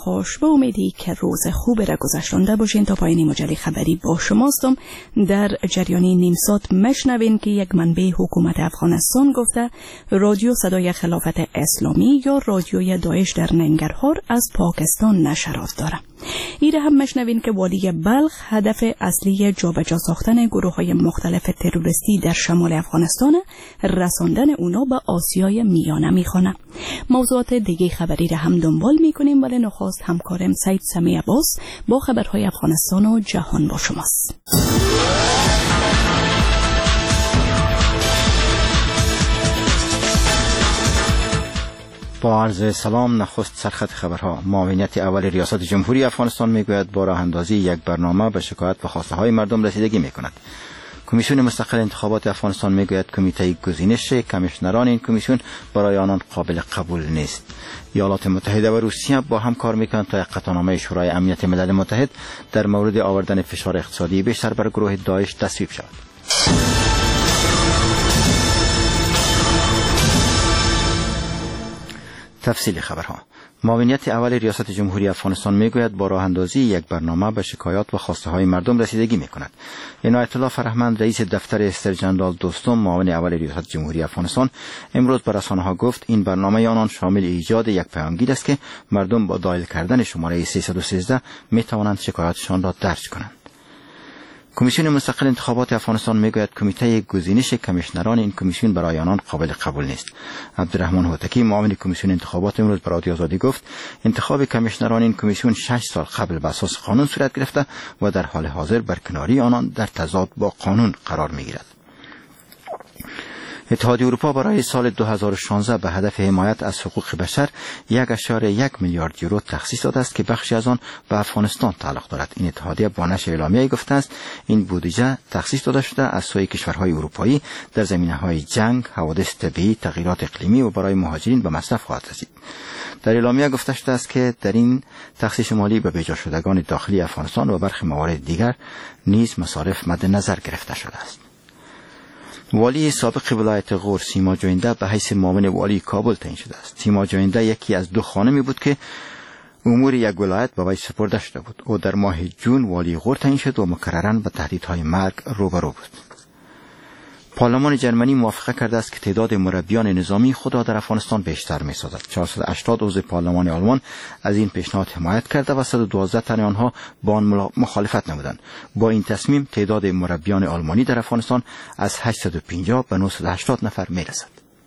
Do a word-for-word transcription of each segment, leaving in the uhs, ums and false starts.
خوش، به امیدی که روز خوبی را گذشتنده باشین. تا پایان مجله خبری با شماستم. در جریان نیم ساعت مشنوین که یک منبع حکومت افغانستان گفته رادیو صدای خلافت اسلامی یا رادیوی داعش در ننگرهار از پاکستان نشرات داره. ایره هم مشنوین که والی بلخ هدف اصلی جابجا ساختن گروه‌های مختلف تروریستی در شمال افغانستان، رساندن اونا به آسیای میانه میخوانه. موضوعات دیگه خبری را هم دنبال میکنیم، ولی نخست همکارم سید سمی عباس با خبرهای افغانستان و جهان با شماست. با عرض سلام، نخست سرخط خبرها. معاونیت اول ریاست جمهوری افغانستان میگوید با راه اندازی یک برنامه به شکایت و خواسته های مردم رسیدگی میکند. کمیسیون مستقل انتخابات افغانستان میگوید کمیته گزینش کمیشنران این کمیسیون برای آنان قابل قبول نیست. ایالات متحده و روسیه با هم کار میکنند تا یک قطعنامه شورای امنیت ملل متحد در مورد آوردن فشار اقتصادی بیشتر بر گروه داعش تصویب شود. تفصیل خبرها. معاونیت اول ریاست جمهوری افغانستان میگوید با راه اندازی یک برنامه به شکایات و خواسته های مردم رسیدگی میکند. عنایت الله فرهمند، رئیس دفتر استر جنرال دوستم معاون اول ریاست جمهوری افغانستان، امروز به رسانه‌ها گفت این برنامه آنان شامل ایجاد یک پیامگیر است که مردم با دایل کردن شماره سیصد و سیزده میتوانند شکایاتشان را درج کنند. کمیسیون مستقل انتخابات افغانستان میگوید کمیته گزینش کمیشنران این کمیسیون برای آنان قابل قبول نیست. عبدالرحمن هوتکی، معاون کمیسیون انتخابات، امروز به رادیو آزادی گفت انتخاب کمیشنران این کمیسیون شش سال قبل به اساس قانون صورت گرفته و در حال حاضر برکناری آنان در تضاد با قانون قرار میگیرد. اتحادیه اروپا برای سال دو هزار و شانزده به هدف حمایت از حقوق بشر یک اشاره یک میلیارد یورو تخصیص داده است که بخشی از آن به افغانستان تعلق دارد. این اتحادیه با نشر اعلامیه گفته است این بودجه تخصیص داده شده از سوی کشورهای اروپایی در زمینه‌های جنگ، حوادث طبیعی، تغییرات اقلیمی و برای مهاجرین به مصرف خواهد رسید. در اعلامیه گفته شده است که در این تخصیص مالی به بیجا شدگان داخلی افغانستان و برخی موارد دیگر نیز مصارف مد نظر گرفته شده است. والی سابق ولایت غور سیما جوینده به حیث معاون والی کابل تعیین شده است. سیما جوینده یکی از دو خانمی بود که امور یک ولایت به وی سپرده شده بود. او در ماه جون والی غور تعیین شد و مکرراً با تهدیدهای مرگ روبرو بود. پارلمان جرمنی موافقه کرده است که تعداد مربیان نظامی خود را در افغانستان بیشتر می‌سازد. چهارصد و هشتاد عضو پارلمان آلمان از این پیشنهاد حمایت کرده و صد و دوازده تن آنها با آن مخالفت نمودند. با این تصمیم تعداد مربیان آلمانی در افغانستان از هشتصد و پنجاه به نهصد و هشتاد نفر می‌رسد.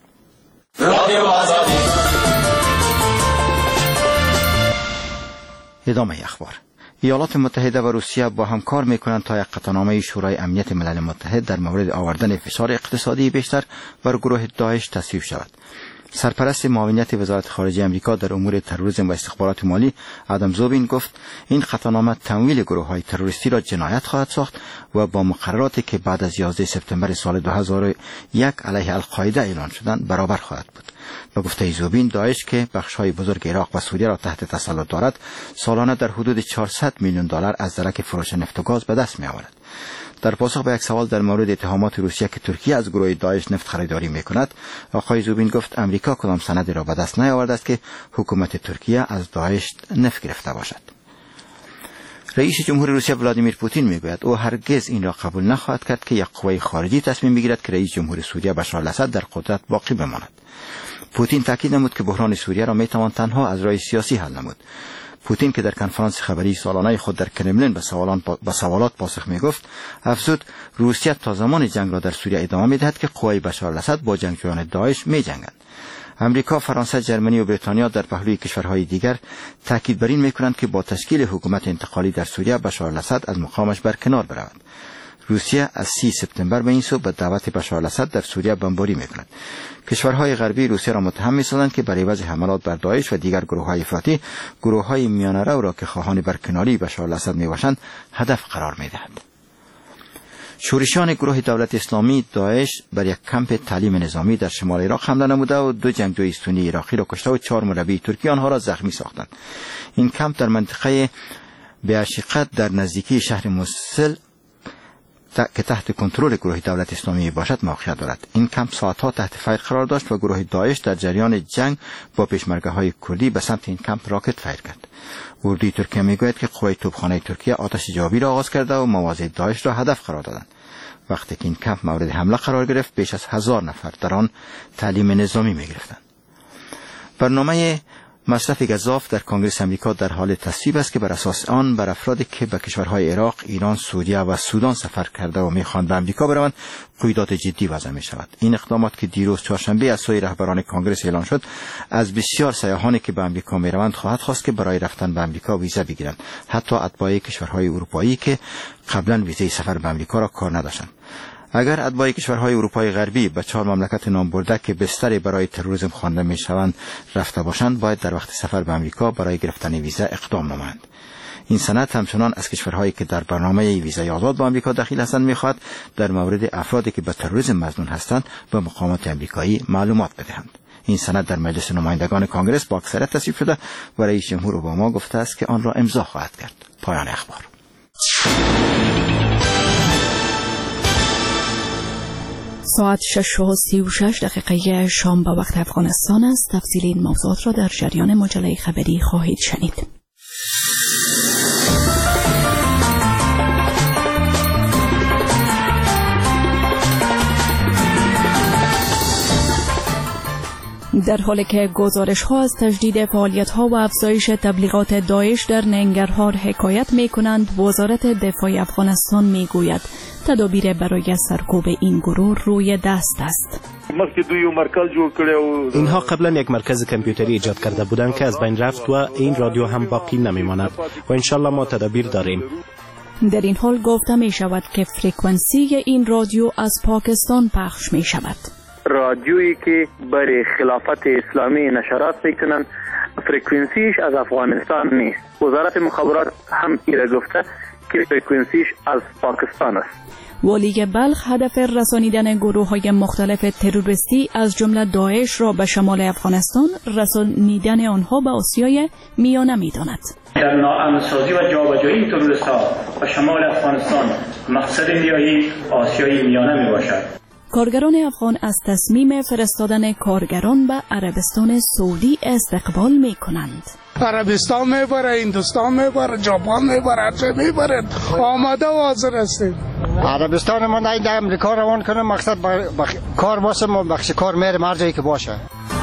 ادامه اخبار. ایالات متحده و روسیه با هم کار میکنند تا یک قطعنامه شورای امنیت ملل متحد در مورد آوردن فشار اقتصادی بیشتر بر گروه داعش تصویب شود. سرپرست معاونیت وزارت خارجه امریکا در امور تروریسم و استخبارات مالی آدم زوبین گفت این قطعنامه تمویل گروه‌های تروریستی را جنایت خواهد ساخت و با مقرراتی که بعد از یازده سپتامبر سال دو هزار و یک علیه القاعده اعلان شدند برابر خواهد بود. به گفته زوبین، داعش که بخش‌های بزرگ عراق و سوریه را تحت تسلط دارد، سالانه در حدود چهارصد میلیون دلار از درک فروش نفت و گاز به دست می‌آورد. در پاسخ به یک سوال در مورد اتهامات روسیه که ترکیه از گروه داعش نفت خریداری می‌کند، آقای زوبین گفت امریکا کدام سندی را به دست نیاورده است که حکومت ترکیه از داعش نفت گرفته باشد. رئیس جمهور روسیه ولادیمیر پوتین میگوید او هرگز این را قبول نخواهد کرد که یک قوه خارجی تصمیم بگیرد که رئیس جمهور سوریه بشار الاسد در قدرت باقی بماند. پوتین تاکید نمود که بحران سوریه را میتوان تنها از راه سیاسی حل نمود. پوتین که در کنفرانس خبری سالانه خود در کرملین به سوالات با سوالات پاسخ میگفت، افزود روسیه تا زمان جنگ را در سوریه ادامه میدهد که قوای بشار الاسد با جنگجویان داعش میجنگند. امریکا، فرانسه، جرمنی و بریتانیا در پهلوی کشورهای دیگر تاکید بر این میکنند که با تشکیل حکومت انتقالی در سوریه بشار الاسد از مقامش برکنار برود. روسیه از سی سپتامبر به این سو به دعوت بشار الاسد در سوریه بمباری میکند. کشورهای غربی روسیه را متهم می‌سازند که برای عوض حملات بر داعش و دیگر گروه‌های افراطی، گروه‌های میانه‌رو را که خواهان برکناری بشار الاسد میباشند هدف قرار میدهند. شورشیان گروه دولت اسلامی داعش بر یک کمپ تعلیم نظامی در شمال عراق حمله نموده و دو جنگجوی سنی عراقی را کشته و چهار مربی ترکی آنها را زخمی ساختند. این کمپ در منطقه بیاشقت در نزدیکی شهر موصل که تحت کنترل گروه دولت اسلامی باشد موقعیت دارد. این کمپ ساعتها تحت فیر قرار داشت و گروه داعش در جریان جنگ با پیشمرگه‌های کردی به سمت این کمپ راکت فیر کرد. اردوی ترکیه میگوید که قوای توپخانه ترکیه آتش جوابی را آغاز کرده و مواضع داعش را هدف قرار دادند. وقتی که این کمپ مورد حمله قرار گرفت بیش از هزار نفر در آن تعلیم نظامی می‌گرفتند. برنامه مصرف گزاف در کنگره امریکا در حال تصویب است که بر اساس آن بر افرادی که به کشورهای عراق، ایران، سوریه و سودان سفر کرده و میخواهند به امریکا بروند قیودات جدی وضع می شود. این اقدامات که دیروز چهارشنبه از سوی رهبران کنگره اعلان شد از بسیار سیاحانی که به امریکا میروند خواهد خواست که برای رفتن به امریکا ویزا بگیرند، حتی اتباع کشورهای اروپایی که قبلا ویزای سفر به امریکا را کار نداشتند. اگر اتباع کشورهای اروپای غربی به چهار مملکت نام برده که بستری برای تروریسم خوانده میشوند رفته باشند باید در وقت سفر به امریکا برای گرفتن ویزا اقدام نمایند. این سند همچنان از کشورهایی که در برنامه ویزای آزاد به امریکا داخل هستند میخواهد در مورد افرادی که به تروریسم مظنون هستند به مقامات امریکایی معلومات بدهند. این سند در مجلس نمایندگان کنگره با اکثریت تصویب شده و رئیس جمهور اوباما گفته است که آن را امضا خواهد کرد. پایان اخبار. ساعت شش و سی و شش دقیقه شام به وقت افغانستان است. تفصیل این موضوعات را در جریان مجله خبری خواهید شنید. در حالی که گزارش ها از تجدید فعالیت ها و افزایش تبلیغات داعش در ننگرهار حکایت می کنند، وزارت دفاع افغانستان می گوید تدابیر برای سرکوب این گروه روی دست است. اینها قبلا یک مرکز کامپیوتری ایجاد کرده بودند که از بین رفت و این رادیو هم باقی نمی ماند و انشالله ما تدابیر داریم. در این حال گفته می شود که فرکانسی این رادیو از پاکستان پخش می شود. رادیویی که برای خلافت اسلامی نشرات میکنن فرکانسیش از افغانستان نیست. وزارت مخابرات هم ایره گفته که فرکانسیش از پاکستان است. والی بلخ هدف رسانیدن گروه های مختلف تروریستی از جمله داعش را به شمال افغانستان رسانیدن آنها به آسیای میانه می‌داند. در ناامن‌سازی و جابجایی تروریست‌ها به شمال افغانستان مقصد نهایی آسیای میانه میباشد. کارگران افغان از تصمیم فرستادن کارگران به عربستان سعودی استقبال می کنند. عربستان میبره، هندوستان میبره، ژاپن میبره، چه میبره، آماده و حاضر هستیم. عربستان ما نه در امریکا روان کنیم، مقصد بخ... کار واسه بخش کار میرم هر جایی که باشه.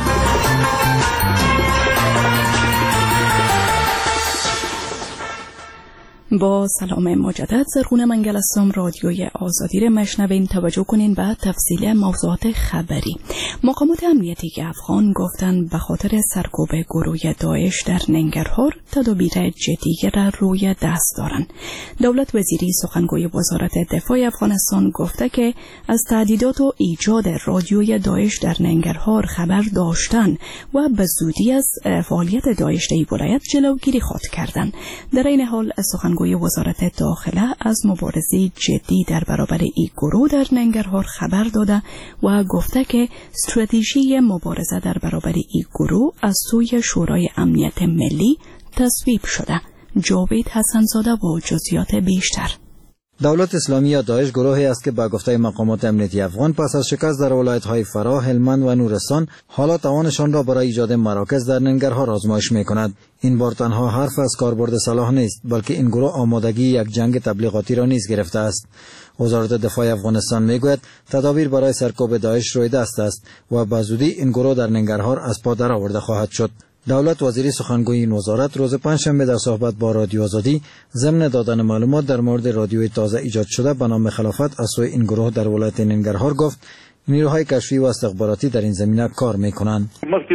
با سلام مجدد، زرخونه منگل هستم. رادیوی آزادی را مشنوین. توجه کنین به تفصیل موضوعات خبری. مقامات امنیتی افغان گفتند به خاطر سرکوب گروه داعش در ننگرهار تدابیر جدی را روی دست دارند. دولت وزیری سخنگوی وزارت دفاع افغانستان گفته که از تهدیدات و ایجاد رادیوی داعش در ننگرهار خبر داشتن و به زودی از فعالیت داعش در ولایت جلوگیری خواهد کردند. در این حال سخنگوی وزارت داخله از مبارزه جدی در برابر این گروه در ننگرهار خبر داده و گفته که استراتژی مبارزه در برابر این گروه از سوی شورای امنیت ملی تصویب شده. جاوید حسن‌زاده و جزئیات بیشتر. دولت اسلامی یا داعش گروهی است که با گفته مقامات امنیتی افغان پس از شکست در ولایت‌های فراه، هلمند و نورستان حالا توانشان را برای ایجاد مراکز در ننگرهار آزمایش می‌کند. این بار تنها حرف از کاربرد سلاح نیست، بلکه این گروه آمادگی یک جنگ تبلیغاتی را نیز گرفته است. وزارت دفاع افغانستان میگوید تدابیر برای سرکوب داعش روی دست است و به زودی این گروه در ننگرهار از پا درآورده خواهد شد. دولت وزیری سخنگوی این وزارت روز پنجشنبه در صحبت با رادیو آزادی ضمن دادن معلومات در مورد رادیوی تازه ایجاد شده به نام خلافت از سوی این گروه در ولایت ننگرهار گفت نیروهای کشفی و استخباراتی در این زمینه کار میکنند.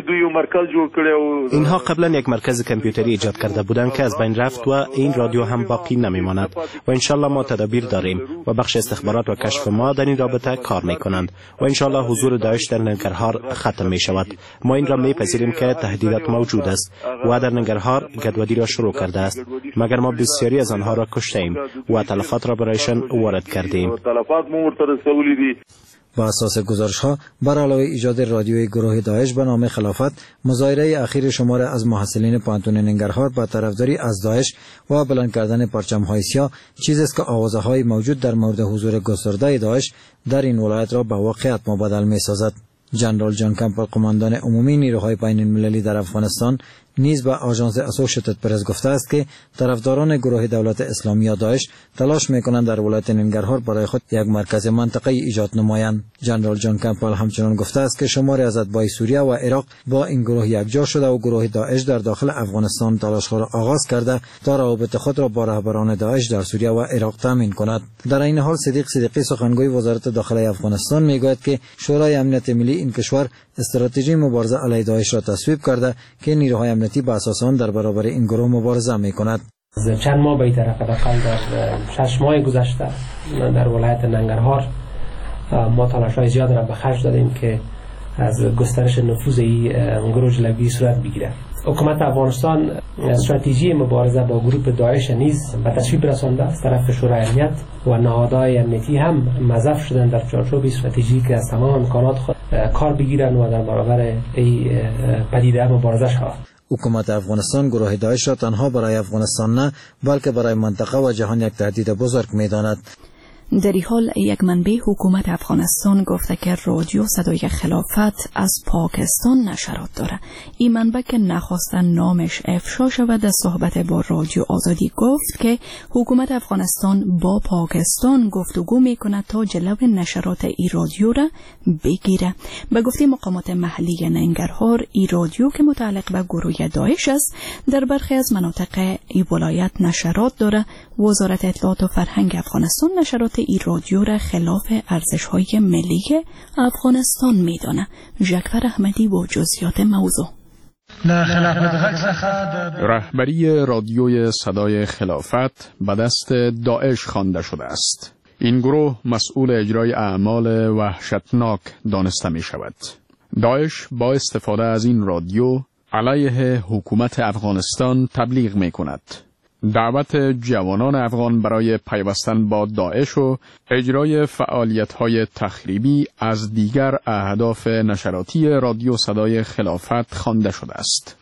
اینها قبلا یک مرکز کامپیوتری ایجاد کرده بودند که از بین رفت و این رادیو هم باقی نمیماند و انشالله ما تدابیر داریم و بخش استخبارات و کشف ما در این رابطه کار میکنند و انشالله حضور داعش در ننگرهار ختم می شود. ما این را میپذیریم که تهدیدات موجود است و در ننگرهار گدوادی را شروع کرده است، مگر ما بسیاری از آنها را کشته ایم و تلفات را برایشان وارد کردیم. با اساس گزارش‌ها بر علاوه ایجاد رادیوی گروه داعش به نام خلافت، مظاهره اخیر شمار از محصلین پانتون ننگرهار با طرفداری از داعش و بلند کردن پرچم‌های سیاه چیزی است که آوازه‌های موجود در مورد حضور گسترده داعش در این ولایت را به واقعیت مبدل می‌سازد. جنرال جان کمپل، قماندان عمومی نیروهای بین المللی در افغانستان، نیز به آژانس اسوشیتد پرس گفته است که طرفداران گروه دولت اسلامی یا داعش تلاش می‌کنند در ولایت ننگرهار برای خود یک مرکز منطقه‌ای ایجاد نمایند. جنرال جان کمپل همچنین گفته است که شماری از اتباع سوریه و عراق با این گروه یکجا شده و گروه داعش در داخل افغانستان تلاش‌ها را آغاز کرده تا روابط خود را با رهبران داعش در سوریه و عراق تامین کند. در این حال صدیق صدیقی، سخنگوی وزارت داخلی افغانستان، میگوید که شورای امنیت ملی این کشور استراتژی مبارزه علیه داعش را تصویب کرده که نیروهای امنیتی به اساس آن در برابر این گروه مبارزه می‌کند. چند ماه به طرف حداقل در شش ماه گذشته در ولایت ننگرهار ما تلاش‌های زیاد را به خرج دادیم که از گسترش نفوذ این گروه جلوی صورت بگیرد. حکومت افغانستان استراتژی مبارزه با گروه داعش نیز به تصویب رسانده از طرف شورای امنیت و نهادهای امنیتی هم مضاف شدن در چارچوب استراتژی که از تمام امکانات خود کار بگیرند و در برابر این پدیده مبارزه شوند. حکومت افغانستان گروه داعش را تنها برای افغانستان نه بلکه برای منطقه و جهان یک تهدید بزرگ می‌داند. در این حال یک منبع حکومت افغانستان گفته که رادیو صدای خلافت از پاکستان نشرات داره. این منبع که نخواستن نامش افشا شود در صحبت با رادیو آزادی گفت که حکومت افغانستان با پاکستان گفتگو میکنه تا جلو نشرات این رادیو را بگیره. به گفته مقامات محلی ننگرهار، این رادیو که متعلق به گروه داعش است در برخی از مناطق این ولایت نشرات داره. وزارت اطلاعات و فرهنگ افغانستان نشرات این رادیو را خلاف ارزش‌های ملی افغانستان می‌داند. ژکفر احمدی با جزئیات موضوع. رهبری رادیوی صدای خلافت به دست داعش خوانده شده است. این گروه مسئول اجرای اعمال وحشتناک دانسته می شود. داعش با استفاده از این رادیو علیه حکومت افغانستان تبلیغ می کند. دعوت جوانان افغان برای پیوستن با داعش و اجرای فعالیت‌های تخریبی از دیگر اهداف نشراتی رادیو صدای خلافت خوانده شده است.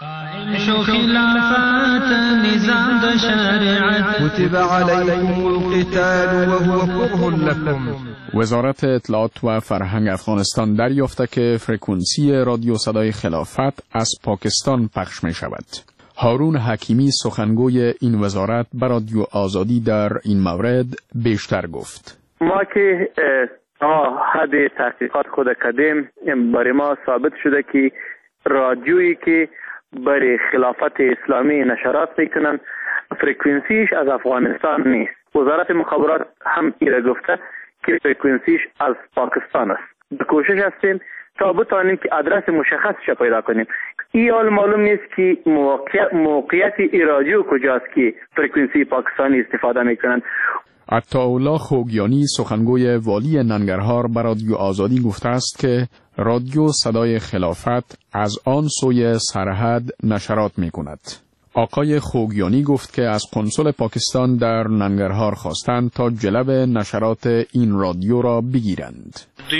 وزارت اطلاعات و فرهنگ افغانستان دریافته که فرکانسی رادیو صدای خلافت از پاکستان پخش می شود. هارون حکیمی، سخنگوی این وزارت، به رادیو آزادی در این مورد بیشتر گفت. ما که تا حد تحقیقات خود کردیم، برای ما ثابت شده که رادیویی که برای خلافت اسلامی نشرات میکنن فرکانسیش از افغانستان نیست. وزارت مخابرات هم ایره گفته که فرکانسیش از پاکستان است. به کوشش هستیم تا بتانیم که آدرس مشخصش پیدا کنیم. این حال معلوم نیست که موقعیت, موقعیت ای رادیو کجاست که فرکانسی پاکستانی استفاده میکنن. عطاالله خوگیانی، سخنگوی والی ننگرهار، به رادیو آزادی گفته است که رادیو صدای خلافت از آن سوی سرحد نشرات میکند. آقای خوگیانی گفت که از قنصل پاکستان در ننگرهار خواستند تا جلب نشرات این رادیو را بگیرند.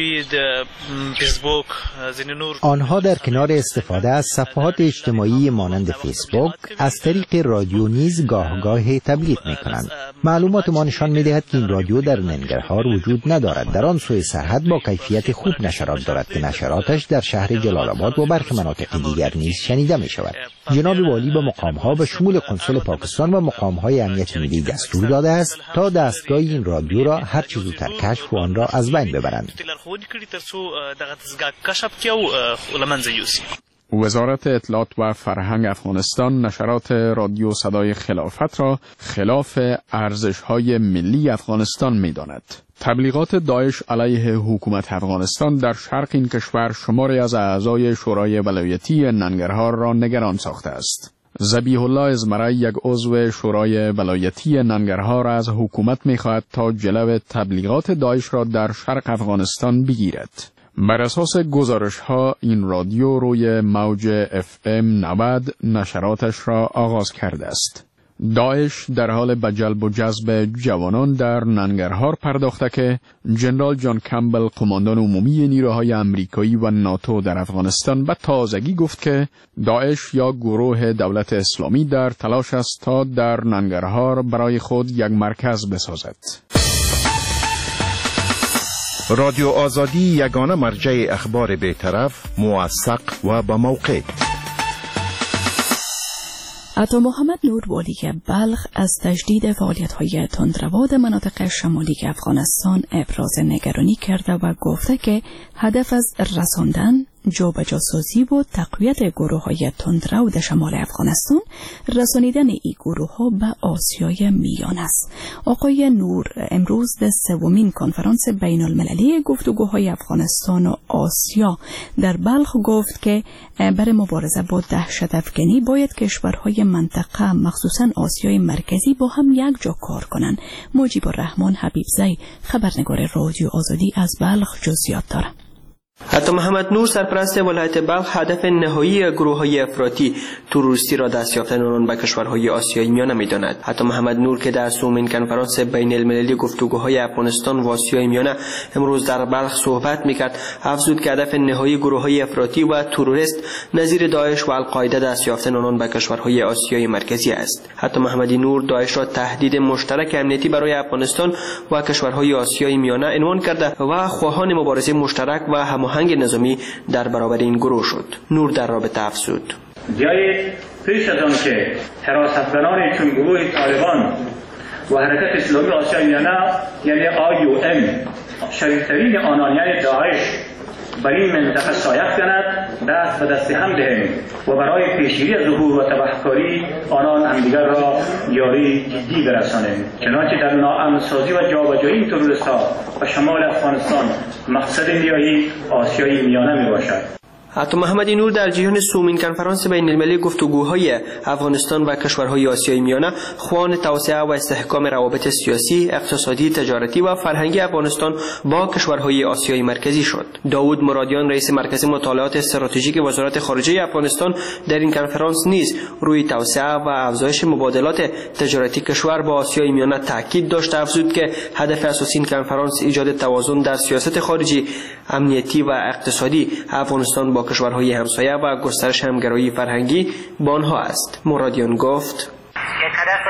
آنها در کنار استفاده از صفحات اجتماعی مانند فیسبوک از طریق رادیو نیز گاه گاه تبلیغ می کنند. معلومات ما نشان می دهد که این رادیو در ننگرهار وجود ندارد. در آن سوی سرحد با کیفیت خوب نشرات دارد که نشراتش در شهر جلال آباد و برخی مناطق دیگر نیز شنیده می شود. جناب والی به مقام‌ها به شمول قنصل پاکستان و مقام‌های امنیت ملی دستور داده است تا دستگاه این رادیو را هر چه زودتر کشف و آن را از بین ببرند. وزارت اطلاعات و فرهنگ افغانستان نشرات رادیو صدای خلافت را خلاف ارزش‌های ملی افغانستان می‌داند. تبلیغات داعش علیه حکومت افغانستان در شرق این کشور شماری از اعضای شورای ولایتی ننگرهار را نگران ساخته است. ذبیح الله ازمره، یک عضو شورای ولایتی ننگرهار، از حکومت می‌خواهد تا جلو تبلیغات داعش را در شرق افغانستان بگیرد. بر اساس گزارش‌ها این رادیو روی موج اف ام نود نشراتش را آغاز کرده است. داعش در حال به جلب و جذب جوانان در ننگرهار پرداخته که جنرال جان کمبل قماندان عمومی نیروهای امریکایی و ناتو در افغانستان به تازگی گفت که داعش یا گروه دولت اسلامی در تلاش است تا در ننگرهار برای خود یک مرکز بسازد. رادیو آزادی یگانه مرجع اخبار بی‌طرف، موثق و با موقع. عطا محمد نور والی بلخ از تجدید فعالیت‌های تندرو در مناطق شمالی افغانستان ابراز نگرانی کرده و گفته که هدف از رساندن جابجاسازی و تقویت گروه‌های تندرو در شمال افغانستان رسانیدن این گروه‌ها به آسیای میان است. آقای نور امروز در سومین کنفرانس بین‌المللی گفتگوهای افغانستان و آسیا در بلخ گفت که برای مبارزه با دهشت افکنی باید کشورهای منطقه مخصوصاً آسیای مرکزی با هم یک جا کار کنند. مجیب الرحمن حبیبزی خبرنگار رادیو آزادی از بلخ جزئیات دارد. عطا محمد نور سرپرست ولایت بلخ هدف نهایی گروه‌های افراطی تروریستی را دست یافتن آنان به کشورهای آسیای میانه می‌داند. عطا محمد نور که در سومین کنفرانس بین‌المللی گفتگوهای افغانستان و آسیای میانه امروز در بلخ صحبت می‌کرد، افزود که هدف نهایی گروه‌های افراطی و تروریست نظیر داعش و القاعده دست یافتن آنان به کشورهای آسیای مرکزی است. عطا محمد نور داعش را تهدید مشترک امنیتی برای افغانستان و کشورهای آسیای میانه عنوان کرده و خواهان مبارزه مشترک و هماهنگ نظامی در برابر این گروه شد. نور در رابطه افزود: بیایید پیش از آن که حراستگران چون گروه طالبان و حرکت اسلامی آسیای میانه یعنی آی یو ام شریفترین آنان یعنی داعش بر این منطقه سایه کند، دست به دست هم دهیم و برای پیشگیری از ظهور و تبهکاری آنان همدیگر را یاری جدی برسانیم، چنانچه در ناامن‌سازی و جابجایی تروریست‌ها و شمال افغانستان مقصد نهایی آسیای میانه میباشد. عطا محمد نور در جریان سومین کنفرانس بین‌المللی گفتگوهای افغانستان و کشورهای آسیای میانه خواهان توسعه و استحکام روابط سیاسی، اقتصادی، تجارتی و فرهنگی افغانستان با کشورهای آسیای مرکزی شد. داوود مرادیان رئیس مرکز مطالعات استراتژیک وزارت خارجه افغانستان در این کنفرانس نیز روی توسعه و افزایش مبادلات تجارتی کشور با آسیای میانه تاکید داشت. افزود که هدف اساسی این کنفرانس ایجاد توازن در سیاست خارجی، امنیتی و اقتصادی افغانستان با کشورهای همسایه و گسترش همگرایی فرهنگی با آنها است. مرادیان گفت: یک هدف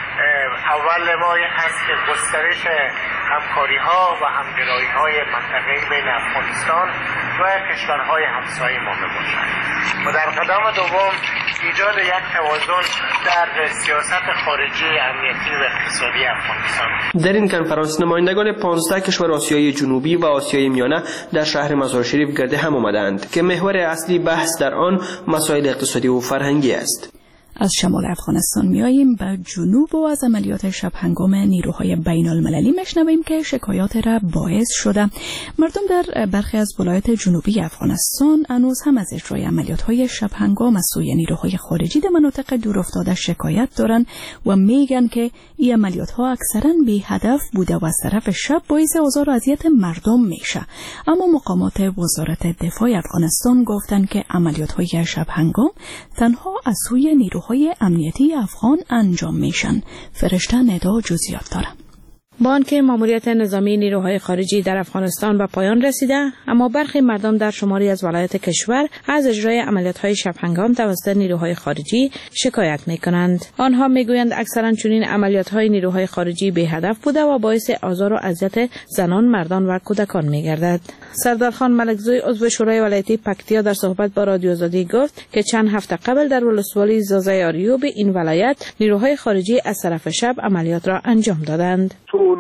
اول ما هست که گسترش همکاری‌ها و همگرایی‌های منطقه‌ای بین افغانستان و کشورهای همسایه ما باشد و در قدم دوم ایجاد یک توازن در سیاست خارجی، امنیتی و اقتصادی افغانستان. در این کنفرانس نمایندگان پانزده کشور آسیای جنوبی و آسیای میانه در شهر مزار شریف گرد هم آمدند که محور اصلی بحث در آن مسائل اقتصادی و فرهنگی است. از شمال افغانستان میاییم به جنوب و از عملیات شب هنگام نیروهای بین المللی مشنویم که شکایات را باعث شده مردم در برخی از ولایات جنوبی افغانستان هنوز هم از اجرای عملیات های شب هنگام از سوی نیروهای خارجی در مناطق دورافتاده شکایت دارند و میگن که این عملیات ها اکثرا بی هدف بوده و از طرف شب باعث آزار و اذیت مردم میشه. اما مقامات وزارت دفاع افغانستان گفتن که عملیات های شب هنگام تنها از سوی نیروهای امنیتی افغان انجام میشن. فرشته ندا جزئیات داره. با آنکه ماموریت نظامی نیروهای خارجی در افغانستان به پایان رسیده، اما برخی مردم در شماری از ولایات کشور از اجرای عملیات‌های شب هنگام توسط نیروهای خارجی شکایت می‌کنند. آنها می‌گویند اکثراً چنین عملیات‌های نیروهای خارجی بی هدف بوده و باعث آزار و اذیت زنان، مردان و کودکان می‌گردد. سردارخان ملکزوی عضو شورای ولایتی پکتیا در صحبت با رادیو آزادی گفت که چند هفته قبل در ولسوالی زازای آریوب این ولایت نیروهای خارجی از طرف شب عملیات را انجام دادند.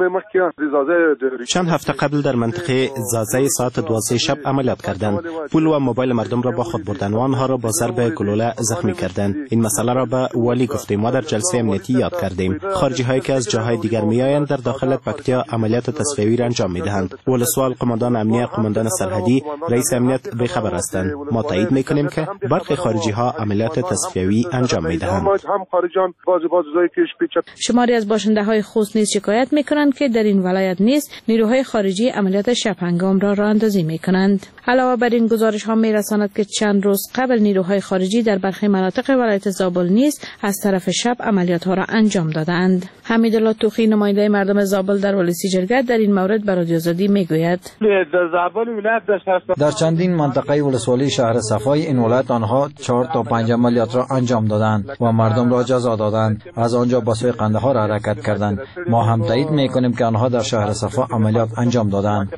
چند هفته قبل در منطقه زازه ساعت دوازده شب عملیات کردند. پول و موبایل مردم را با خود بردند و آنها را با ضرب گلوله زخمی کردند. این مسئله را به والی گفتیم و در جلسه امنیتی یاد کردیم. خارجی هایی که از جاهای دیگر میآیند در داخل پکتیا عملیات تصفیه‌ای را انجام میدهند. ولسوال، قماندان امنیه، قماندان سرحدی، رئیس امنیت به خبر هستند. ما تایید میکنیم که برخی خارجی ها عملیات تصفیه‌ای انجام میدهند. شماری از باشنده های خوست نیز شکایت میکنند که در این ولایت نیز نیروهای خارجی عملیات شب هنگام را راه اندازی میکنند. علاوه بر این گزارش ها میرساند که چند روز قبل نیروهای خارجی در برخی مناطق ولایت زابل نیز از طرف شب عملیات ها را انجام دادند. حمیدالله توخی نماینده مردم زابل در ولسی جرگه در این مورد به رادیو آزادی میگوید در چندین منطقه ولسوالی شهر صفای این ولایت آنها چهار تا پنج عملیات را انجام دادند و مردم را جزا دادند، از آنجا به سوی قندهار حرکت کردند. ما هم تایید میکنیم که آنها در شهر صفا عملیات انجام دادند.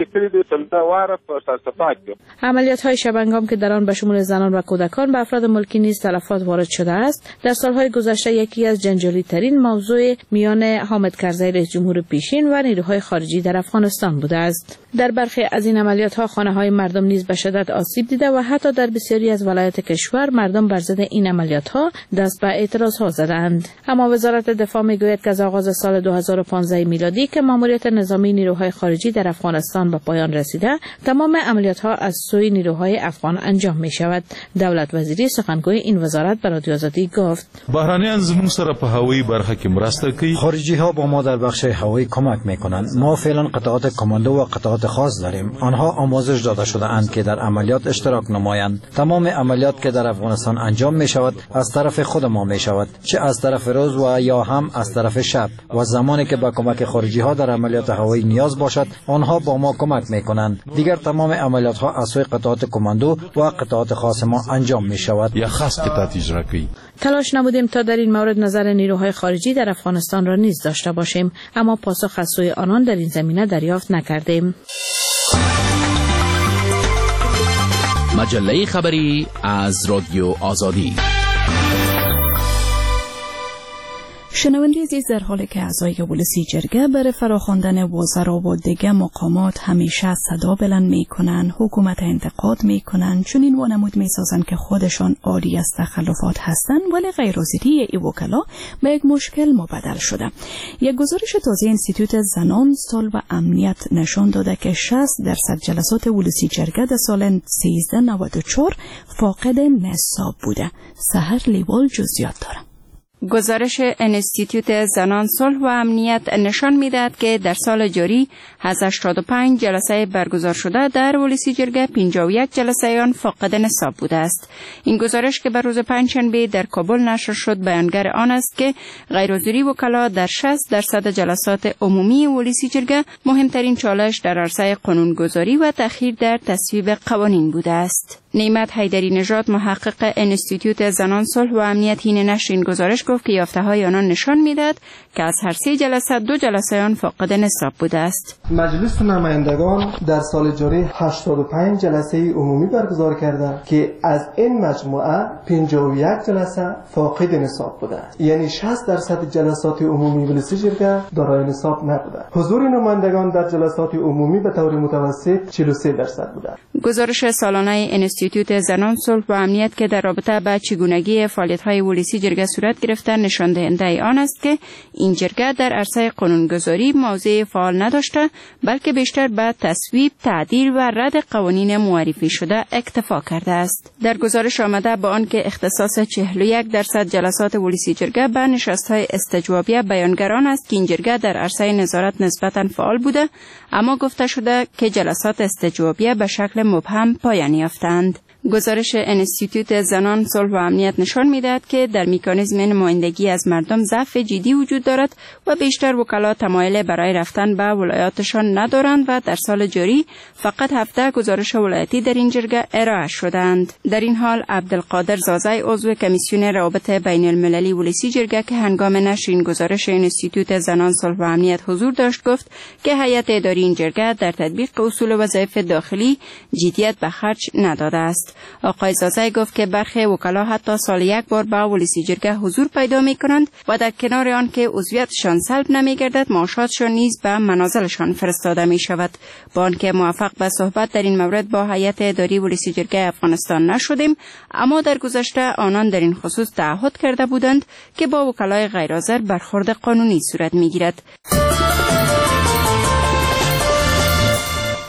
عملیات های شبانگام که در آن به شمول زنان و کودکان به افراد ملکی نیز تلفات وارد شده است، در سالهای گذشته یکی از جنجالی ترین موضوع میان حامد کرزی رئیس جمهور پیشین و نیروهای خارجی در افغانستان بوده است. در برخی از این عملیات ها خانه های مردم نیز به شدت آسیب دیده و حتی در بسیاری از ولایات کشور مردم بر ضد این عملیات ها دست به اعتراض ها زدند. اما وزارت دفاع میگوید که از آغاز سال دو هزار و پانزده میلادی که ماموریت نظامی نیروهای خارجی در افغانستان به پایان رسیده، تمام عملیات ها از سوی نیروهای افغان انجام می شود. دولت وزیری سخنگوی این وزارت به رادیو آزادی گفت: بهرانیان زموږ سره په هوایي برخه کې مرسته کوي. خارجی ها با ما در بخش هوایی کمک می کنند. ما فعلا قطعات کماندو و قطعات خاص داریم. آنها آموزش داده شده اند که در عملیات اشتراک نمایند. تمام عملیات که در افغانستان انجام می شود از طرف خود ما می شود، چه از طرف روز و یا هم از طرف شب. و زمانی که با کمک خارجی ها در عملیات هوایی نیاز باشد، آنها با ما کمک می کنند. دیگر تمام عملیات ها از سوی قطعات کماندو و قطعات خاص ما انجام می شود. یا خاص قطعات اجرا کوي. تلاش نمودیم تا در این مورد نظر نیروهای خارجی در افغانستان را نیز داشته باشیم، اما پاسخ از سوی آنان در این زمینه دریافت نکردیم. مجله خبری از رادیو آزادی. شنونده عزیز، در حالی که اعضای ولسی جرگه برای فراخواندن وزرا و دیگر مقامات همیشه صدا بلند می کنند، حکومت انتقاد می کنند، چون این وانمود می سازند که خودشان عاری از تخلفات هستند، ولی غیرحاضری ای وکلا به یک مشکل مبدل شده. یک گزارش تازه انستیتوت زنان، صلح و امنیت نشان داده که شصت درصد جلسات ولسی جرگه در سال سیزده نود و چهار فاقد نصاب بوده. سحر لیوال جزئیات داره. گزارش انستیتوت زنان، صلح و امنیت نشان می‌دهد که در سال جاری از هشتاد و پنج جلسه برگزار شده در ولسی جرگه پنجاه و یک جلسه آن فاقد نصاب بوده است. این گزارش که بر روز پنجشنبه در کابل نشر شد بیانگر آن است که غیرحاضری وکلا در شصت درصد جلسات عمومی ولسی جرگه مهمترین چالش در عرصه قانونگذاری و تأخیر در تصویب قوانین بوده است. نعمت حیدری نژاد، محقق انستیتوت زنان، صلح و امنیت، این نشر این گزارش گفت که یافته‌های آنان نشان می‌دهد که از هر سه جلسه دو جلسه آن فاقد نصاب بوده است. مجلس نمایندگان در سال جاری هشتاد و پنج جلسه عمومی برگزار کرده که از این مجموعه پنجاه و یک جلسه فاقد نصاب بوده است، یعنی شصت درصد جلسات عمومی ولسی جرگه دارای نصاب نبوده. حضور نمایندگان در جلسات عمومی به طور متوسط چهل و سه درصد بوده. گزارش سالانه انستیتوت زنان، صلح و امنیت که در رابطه با چگونگی فعالیت‌های ولسی جرگه صورت گرفته نشان دهنده آن است که این جرگه در عرصه قانونگذاری موضع فعال نداشته، بلکه بیشتر به تصویب، تعدیل و رد قوانین معرفی شده اکتفا کرده است. در گزارش آمده با آنکه اختصاص چهل و یک درصد جلسات ولسی جرگه به نشست‌های استجوابیه بیانگران است که این جرگه در عرصه نظارت نسبتاً فعال بوده، اما گفته شده که جلسات استجوابیه به شکل مبهم پایان یافتند. گزارش انستیتوت زنان، صلح و امنیت نشان می‌دهد که در مکانیزم نمایندگی از مردم ضعف جدی وجود دارد و بیشتر وکلا تمایل برای رفتن به ولایاتشان ندارند و در سال جاری فقط هفده گزارش ولایتی در این جرگه ارائه شدند. در این حال عبدالقادر زازای، عضو کمیسیون روابط بین المللی ولسی جرگه که هنگام نشر این گزارش انستیتوت زنان، صلح و امنیت حضور داشت، گفت که هیئت اداری این جرگه در تطبیق اصول وظایف داخلی جدیت به خرج نداده است. آقای زازای گفت که برخی وکلا حتی سال یک بار به ولسی جرگه حضور پیدا می کنند و در کنار آن که عضویتشان سلب نمی گردد، معاشاتشان نیز به منازلشان فرستاده می شود. با آنکه موفق به صحبت در این مورد با هیئت اداری ولسی جرگه افغانستان نشدیم، اما در گذشته آنان در این خصوص تعهد کرده بودند که با وکلای غیرحاضر برخورد قانونی صورت می گیرد.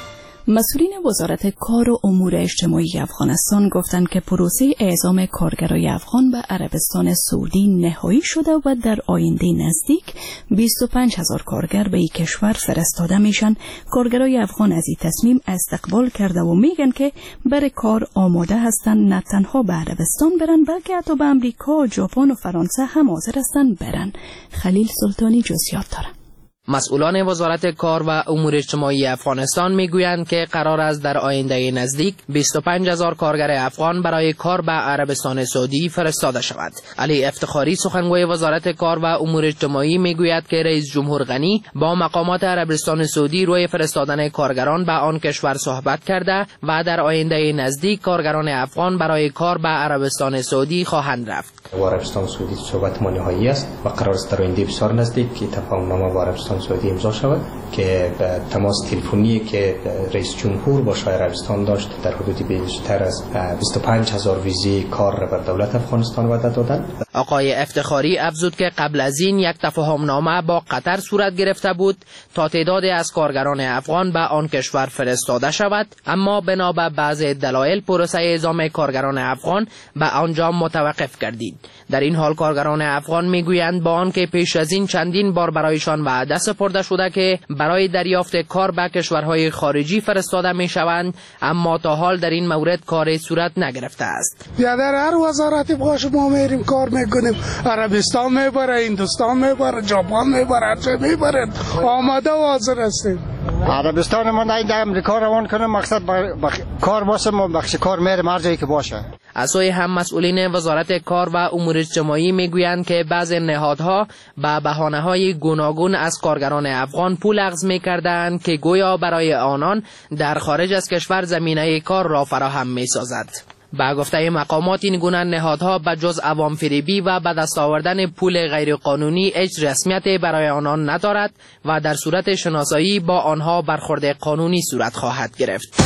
مسئولین وزارت کار و امور اجتماعی افغانستان گفتند که پروسه اعزام کارگرای افغان به عربستان سعودی نهایی شده و در آینده نزدیک بیست و پنج هزار کارگر به این کشور فرستاده میشن. کارگرای افغان از این تصمیم استقبال کرده و میگن که برای کار آماده هستند، نه تنها به عربستان برن بلکه حتی به امریکا، ژاپن و فرانسه هم حاضر هستند برن. خلیل سلطانی جزئیات داره. مسئولان وزارت کار و امور اجتماعی افغانستان میگویند که قرار است در آینده نزدیک بیست و پنج هزار کارگر افغان برای کار به عربستان سعودی فرستاده شود. علی افتخاری سخنگوی وزارت کار و امور اجتماعی میگوید که رئیس جمهور غنی با مقامات عربستان سعودی روی فرستادن کارگران به آن کشور صحبت کرده و در آینده نزدیک کارگران افغان برای کار به عربستان سعودی خواهند رفت. و عربستان سعودی صحبت ما نهایی است و قرار است در آینده بسیار نزدیک که تفاهمنامه با عربستان سعودی امضا شود که تماس تلفنی که رئیس جمهور با شاه عربستان داشت در حدود بیشتر از بیست و پنج هزار ویزه کار را بر دولت افغانستان وعده دادند. آقای افتخاری افزود که قبل از این یک تفاهمنامه با قطر صورت گرفته بود تا تعدادی از کارگران افغان به آن کشور فرستاده شود، اما بنا به بعض دلایل پروسه اعزام کارگران افغان به آنجا متوقف گردید. در این حال کارگران افغان میگویند با آنکه پیش از این چندین بار برایشان وعده سپرده شده که برای دریافت کار به کشورهای خارجی فرستاده میشوند، اما تا حال در این مورد کاری صورت نگرفته است. یا در هر وزارتی باشه ما میریم کار میکنیم، عربستان میبره، هندوستان میبره، ژاپن میبره، هر جا میبره، آماده و حاضر هستیم. عربستان ما نه در امریکا روان کنه، مقصد بخ... کار باشه، ما بخش کار میریم هر جایی که باشه. از سوی هم مسئولین وزارت کار و امور اجتماعی میگویند که بعضی نهادها به بهانه‌های گوناگون از کارگران افغان پول اخذ می‌کردند که گویا برای آنان در خارج از کشور زمینه کار را فراهم می‌سازد. با گفته مقامات این گونه نهادها به جز عوام فریبی و به دست آوردن پول غیرقانونی هیچ رسمیتی برای آنان ندارد و در صورت شناسایی با آنها برخورد قانونی صورت خواهد گرفت.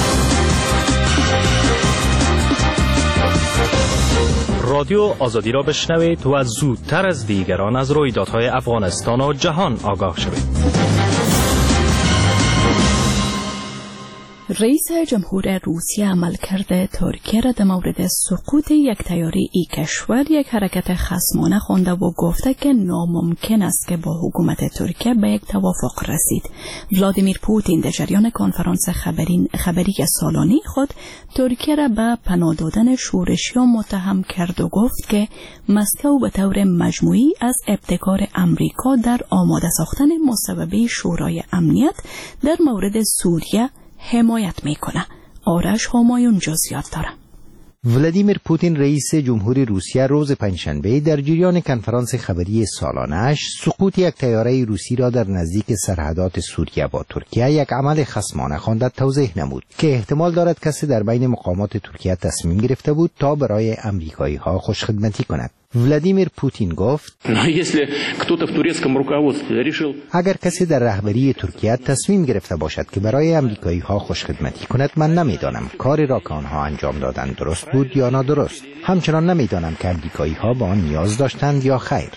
رادیو آزادی را بشنوید و زودتر از دیگران از رویدادهای افغانستان و جهان آگاه شوید. رئیس جمهور روسیه عملکرد ترکیه را در مورد سقوط یک طیاره ای کشور یک حرکت خصمانه خوانده و گفته که ناممکن است که با حکومت ترکیه به یک توافق رسید. ولادیمیر پوتین در جریان کنفرانس خبری خبری سالانه خود ترکیه را به پناه دادن شورشیان متهم کرد و گفت که مسکو به طور مجموعی از ابتکار امریکا در آماده ساختن مصوبه شورای امنیت در مورد سوریه حمایت میکنه. آرش همایون جزئیات داره. ولادیمیر پوتین رئیس جمهور روسیه روز پنجشنبه در جریان کنفرانس خبری سالانه‌اش سقوط یک طیاره روسی را در نزدیک سرحدات سوریه با ترکیه یک عمل خصمانه خوانده توضیح نمود که احتمال دارد کسی در بین مقامات ترکیه تصمیم گرفته بود تا برای امریکایی ها خوشخدمتی کند. ولادیمیر پوتین گفت اگر کسی در رهبری ترکیه تصمیم گرفته باشد که برای امریکایی ها خوشخدمتی کند، من نمیدانم کاری را که آنها انجام دادند درست بود یا نادرست. همچنان نمیدانم که امریکایی ها با آن نیاز داشتند یا خیر.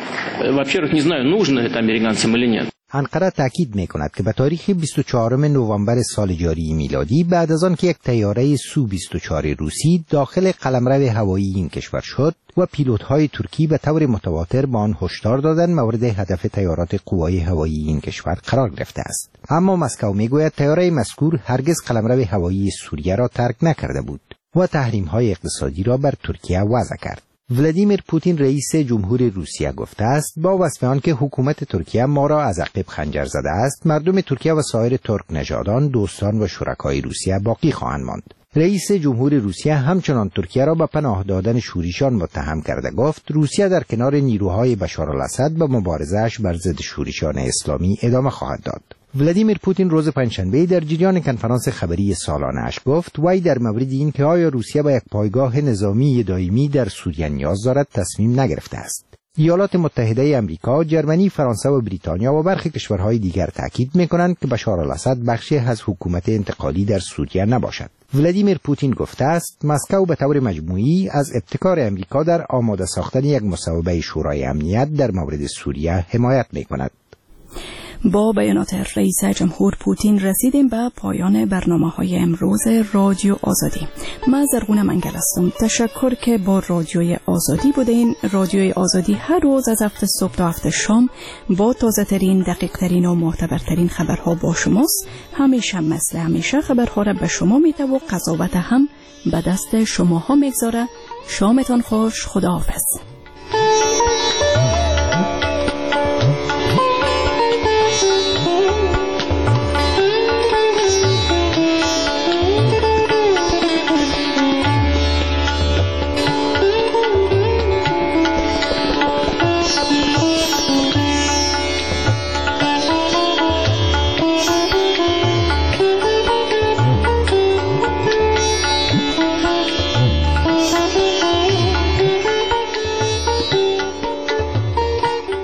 انقره تاکید می‌کند که به تاریخ بیست و چهارم نوامبر سال جاری میلادی بعد از آن که یک طیاره سو بیست و چهار روسی داخل قلمرو هوایی این کشور شد و پیلوت‌های ترکی به طور متواتر با آن هشدار دادند مورد هدف طیارات قوای هوایی این کشور قرار گرفته است. اما مسکو میگوید طیاره مذکور هرگز قلمرو هوایی سوریه را ترک نکرده بود و تحریم‌های اقتصادی را بر ترکیه وضع کرد. ولادیمیر پوتین رئیس جمهور روسیه گفته است با وصف آن که حکومت ترکیه ما را از عقب خنجر زده است، مردم ترکیه و سایر ترک نژادان، دوستان و شرکای روسیه باقی خواهند ماند. رئیس جمهور روسیه همچنان ترکیه را به پناه دادن شورشیان متهم کرده گفت روسیه در کنار نیروهای بشارالاسد به مبارزه‌اش بر ضد شورشیان اسلامی ادامه خواهد داد. ولادیمیر پوتین روز پنجشنبه در جریان کنفرانس خبری سالانه‌اش گفت وی در مورد این که آیا روسیه به یک پایگاه نظامی دائمی در سوریه نیاز دارد تصمیم نگرفته است. ایالات متحده آمریکا، ژرمنی، فرانسه و بریتانیا و برخی کشورهای دیگر تاکید می‌کنند که بشارالاسد بخشی از حکومت انتقالی در سوریه نباشد. ولادیمیر پوتین گفته است مسکو به طور مجموعی از ابتکار آمریکا در آماده ساختن یک مصوبه شورای امنیت در مورد سوریه حمایت می‌کند. با بیانات رئیس جمهور پوتین رسیدیم به پایان برنامه های امروز رادیو آزادی. من زرغون منگل هستم. تشکر که با رادیوی آزادی بودین. رادیوی آزادی هر روز از هفت صبح تا هفت شام با تازه ترین، دقیق ترین و معتبرترین خبرها با شماست. همیشه مثل همیشه خبرها را به شما میده و قضاوت هم به دست شماها میگذاره. شامتان خوش. خداحافظ.